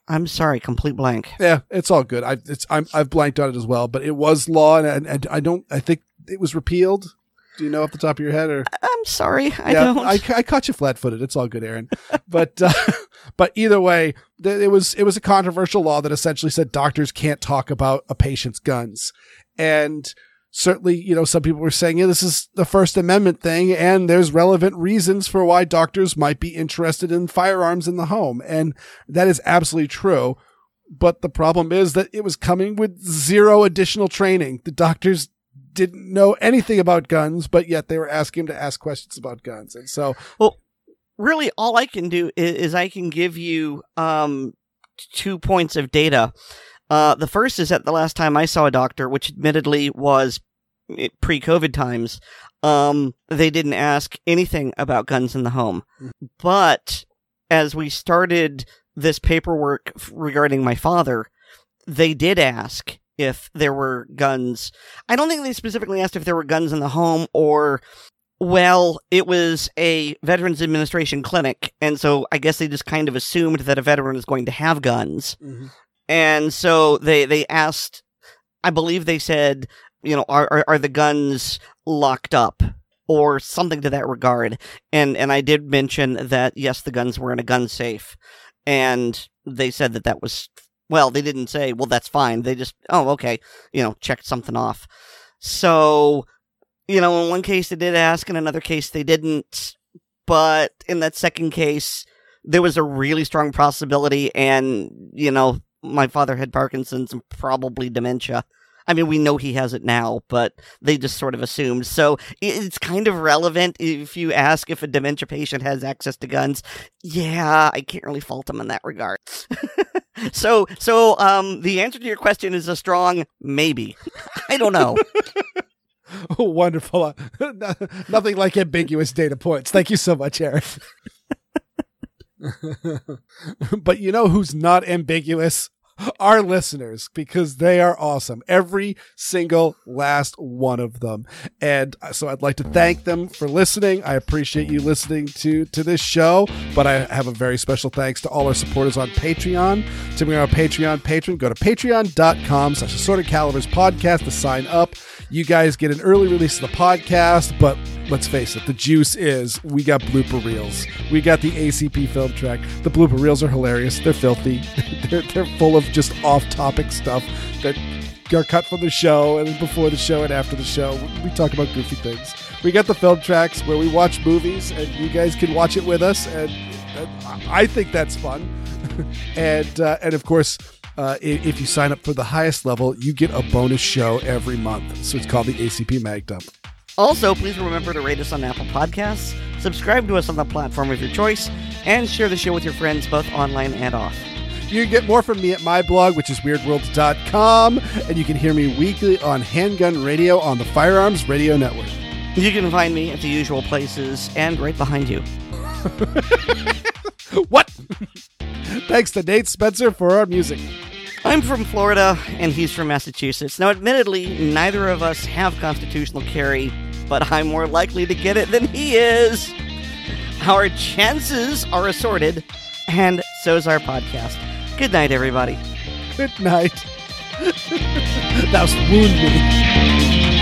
I'm sorry, complete blank. Yeah, it's all good. I it's I'm I've blanked on it as well, but it was law, and, and, and I don't. I think it was repealed. Do you know off the top of your head, or? I'm sorry, I yeah, don't. I, I caught you flat-footed. It's all good, Aaron. but uh, but either way, th- it was it was a controversial law that essentially said doctors can't talk about a patient's guns, and certainly, you know, some people were saying, yeah, this is the First Amendment thing, and there's relevant reasons for why doctors might be interested in firearms in the home, and that is absolutely true. But the problem is that it was coming with zero additional training. The doctors didn't know anything about guns, but yet they were asking him to ask questions about guns. And so, well, really all I can do is, is I can give you um, two points of data. Uh, the first is that the last time I saw a doctor, which admittedly was pre-COVID times, um, they didn't ask anything about guns in the home. Mm-hmm. But as we started this paperwork regarding my father, they did ask if there were guns. I don't think they specifically asked if there were guns in the home, or, well, it was a Veterans Administration clinic, and so I guess they just kind of assumed that a veteran is going to have guns. Mm-hmm. And so they, they asked, I believe they said, you know, are, are are the guns locked up, or something to that regard. And and I did mention that, yes, the guns were in a gun safe, and they said that that was, well, they didn't say, well, that's fine. They just, oh, okay, you know, checked something off. So, you know, in one case they did ask, in another case they didn't. But in that second case, there was a really strong possibility, and, you know, my father had Parkinson's and probably dementia. I mean, we know he has it now, but they just sort of assumed. So it's kind of relevant if you ask if a dementia patient has access to guns. Yeah, I can't really fault them in that regard. so, so um, the answer to your question is a strong maybe. I don't know. Oh, wonderful. Nothing like ambiguous data points. Thank you so much, Eric. But you know who's not ambiguous? Our listeners, because they are awesome. Every single last one of them. And so I'd like to thank them for listening. I appreciate you listening to, to this show, but I have a very special thanks to all our supporters on Patreon. To be our Patreon patron, go to patreon.com slash Assorted Calibers podcast to sign up. You guys get an early release of the podcast, but let's face it, the juice is we got blooper reels. We got the A C P film track. The blooper reels are hilarious. They're filthy. they're, they're full of just off-topic stuff that are cut from the show and before the show and after the show. We talk about goofy things. We got the film tracks where we watch movies, and you guys can watch it with us, and, and I think that's fun. and uh, and of course, Uh, if you sign up for the highest level, you get a bonus show every month. So it's called the A C P Mag Dump. Also, please remember to rate us on Apple Podcasts, subscribe to us on the platform of your choice, and share the show with your friends both online and off. You can get more from me at my blog, which is weird world dot com, and you can hear me weekly on Handgun Radio on the Firearms Radio Network. You can find me at the usual places and right behind you. What? Thanks to Nate Spencer for our music. I'm from Florida, and he's from Massachusetts. Now, admittedly, neither of us have constitutional carry, but I'm more likely to get it than he is. Our chances are assorted, and so's our podcast. Good night, everybody. Good night. That was wound me.